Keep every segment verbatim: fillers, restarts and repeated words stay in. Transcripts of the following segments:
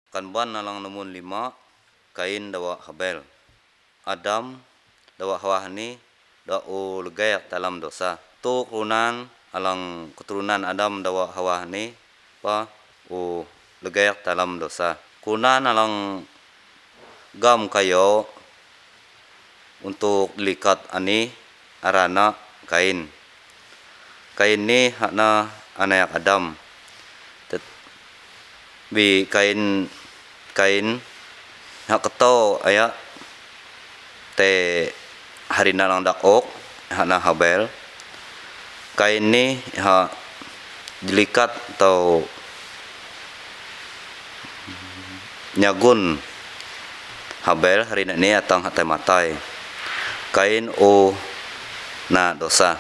Kanban nalang namun lima, Kain dawa Habel. Adam dawa Hawa ni dawa u legayak dalam dosa. Tu keturunan alang keturunan Adam dawa Hawa ni pa u legayak dalam dosa. Keturunan alang gam kayo untuk likat ani arana Kain. Kain ni hakna anak Adam. Bi Kain Kain hak keto aya te hari nalang dakok hakna Habel. Kain ni ha dilikat atau nyagun Habel hari ni atang hatai matai. Kain o na dosa.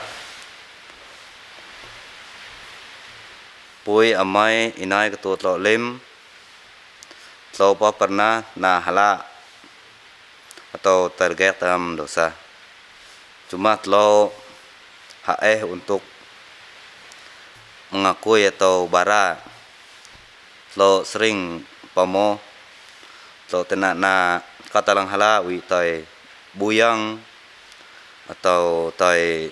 Pui amai inai ketut lo lim lo pa pernah na hala atau tergek dalam dosa. Cuma lo haeh untuk mengakui atau bara lo sering pamo lo tenak na katalang hala wi tai buyang atau tai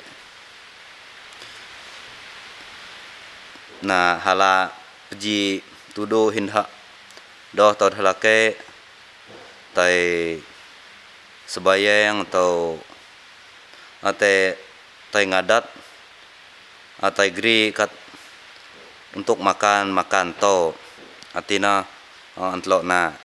na hala ji tudo hinha doh tod halake tai sebayang atau ate tai ngadat atai gri kat untuk makan makan to atina uh, antlo na